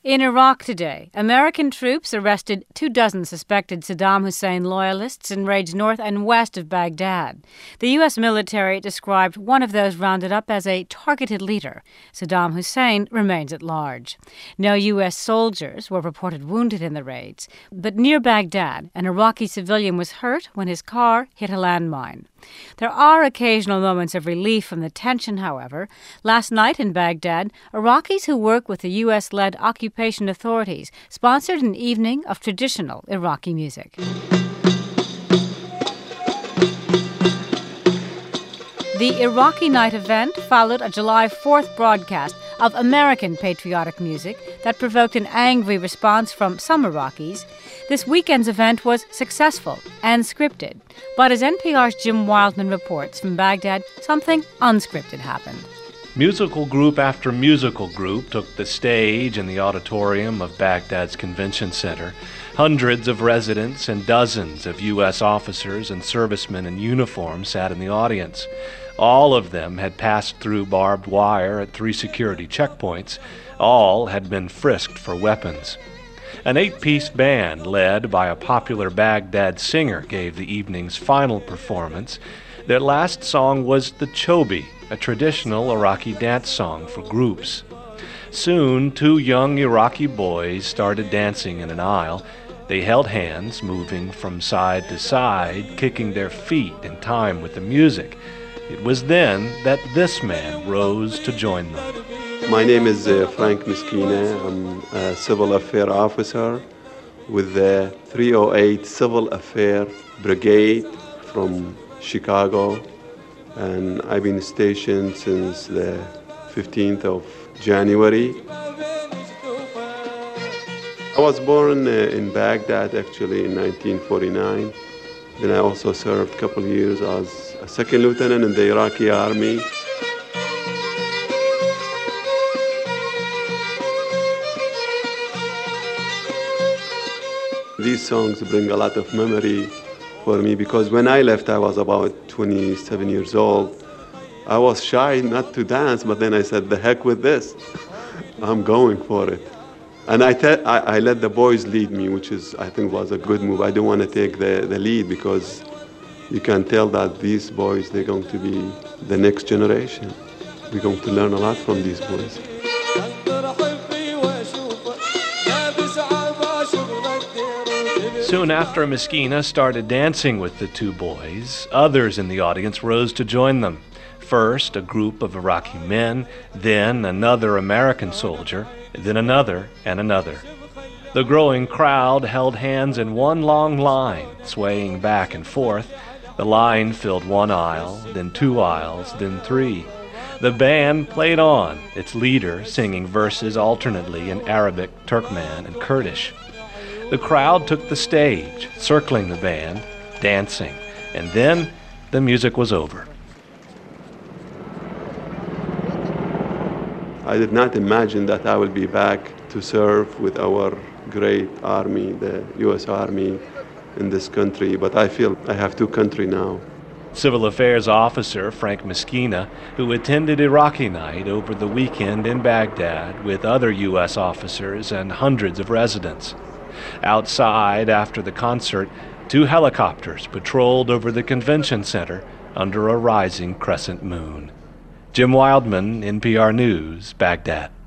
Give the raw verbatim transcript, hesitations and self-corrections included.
In Iraq today, American troops arrested two dozen suspected Saddam Hussein loyalists and raids north and west of Baghdad. The U S military described one of those rounded up as a targeted leader. Saddam Hussein remains at large. No U S soldiers were reported wounded in the raids, but near Baghdad, an Iraqi civilian was hurt when his car hit a landmine. There are occasional moments of relief from the tension, however. Last night in Baghdad, Iraqis who work with the U S-led occupation authorities sponsored an evening of traditional Iraqi music. The Iraqi Night event followed a July fourth broadcast of American patriotic music that provoked an angry response from some Iraqis. This weekend's event was successful and scripted, but as N P R's Jim Wildman reports from Baghdad, something unscripted happened. Musical group after musical group took the stage in the auditorium of Baghdad's convention center. Hundreds of residents and dozens of U S officers and servicemen in uniform sat in the audience. All of them had passed through barbed wire at three security checkpoints. All had been frisked for weapons. An eight-piece band led by a popular Baghdad singer gave the evening's final performance. Their last song was the Chobi, a traditional Iraqi dance song for groups. Soon, two young Iraqi boys started dancing in an aisle. They held hands, moving from side to side, kicking their feet in time with the music. It was then that this man rose to join them. My name is uh, Frank Meskina. I'm a civil affairs officer with the three oh eight Civil Affairs Brigade from Chicago, and I've been stationed since the fifteenth of January. I was born uh, in Baghdad, actually, in nineteen forty-nine. Then I also served a couple of years as a second lieutenant in the Iraqi army. These songs bring a lot of memory for me because when I left, I was about twenty-seven years old. I was shy not to dance, but then I said, the heck with this. I'm going for it. And I, te- I, I let the boys lead me, which is, I think, was a good move. I didn't want to take the, the lead because you can tell that these boys, they're going to be the next generation. We're going to learn a lot from these boys. Soon after Meskina started dancing with the two boys, others in the audience rose to join them. First, a group of Iraqi men, then another American soldier, then another and another. The growing crowd held hands in one long line, swaying back and forth. The line filled one aisle, then two aisles, then three. The band played on, its leader singing verses alternately in Arabic, Turkmen, and Kurdish. The crowd took the stage, circling the band, dancing, and then the music was over. I did not imagine that I will be back to serve with our great army, the U S Army in this country, but I feel I have two countries now. Civil Affairs Officer Frank Meskina, who attended Iraqi Night over the weekend in Baghdad with other U S officers and hundreds of residents. Outside, after the concert, two helicopters patrolled over the convention center under a rising crescent moon. Jim Wildman, N P R News, Baghdad.